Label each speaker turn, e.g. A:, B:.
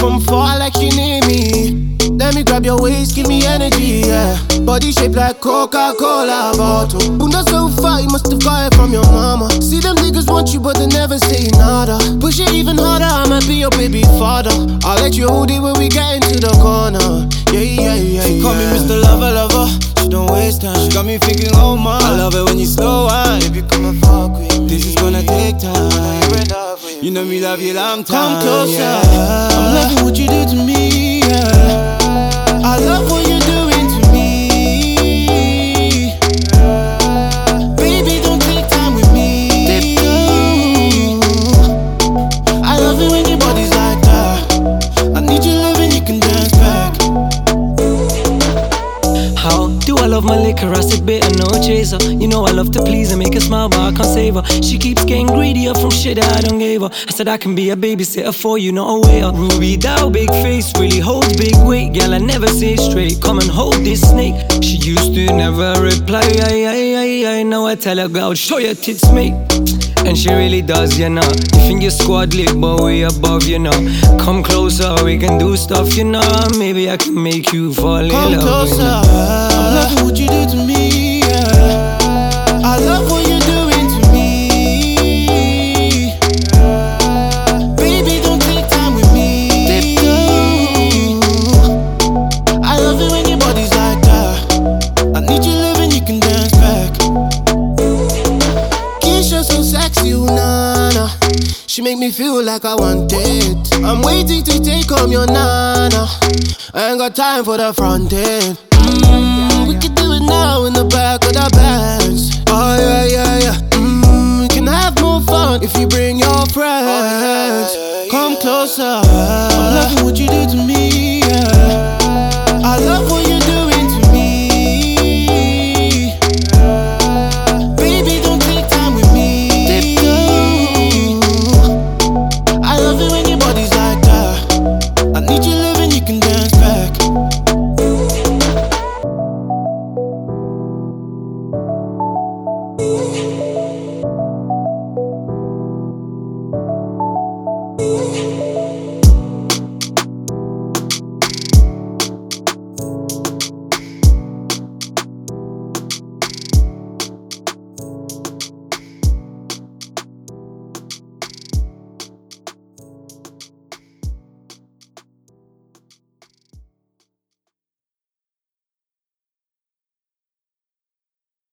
A: from far like she need me. Let me grab your waist, give me energy, yeah. Body shaped like Coca-Cola bottle. Bunda so far, you must have got it from your mama. See them niggas want you, but they never say nada. Push it even harder, I might be your baby father. I'll let you hold it when we get into the corner. She call me Mr. Lover, lover. She don't waste time. She got me thinking, oh my, I love it when you slow wine. Baby, come and fuck with me. This is gonna take time. You know me love you long time. Come closer, yeah. I'm loving what you do to me, yeah. I love what you're doing to me. Baby, don't take time with me. I love it when your body's like that. I need your love and you can dance back.
B: How do I love my liquor? I said bitter, no chaser. You know I love to please her, make her smile, but I can't save her. She keeps getting greedier from shit that I don't give her. I said I can be a babysitter for you, not a waiter. Ruby Dow, big face, really holds big weight. Girl, I never say straight, come and hold this snake. She used to never reply, I know I tell her, girl, show your tits, mate. And she really does, you know. You think you're squad lit, but we above, you know. Come closer, we can do stuff, you know. Maybe I can make you fall in love.
A: Come closer, I'm loving what you do to me, yeah. I love what you're doing to me. Baby, don't take time with me. I love it when your body's like that. I need your love and you can dance back. Keisha so sexy, ooh, nana. She make me feel like I want it. I'm waiting to take home your nana. I ain't got time for the front end. We can do it now in the back of the Benz. Oh yeah. We can have more fun if you bring your friends. Come closer, I'm loving what you do to me.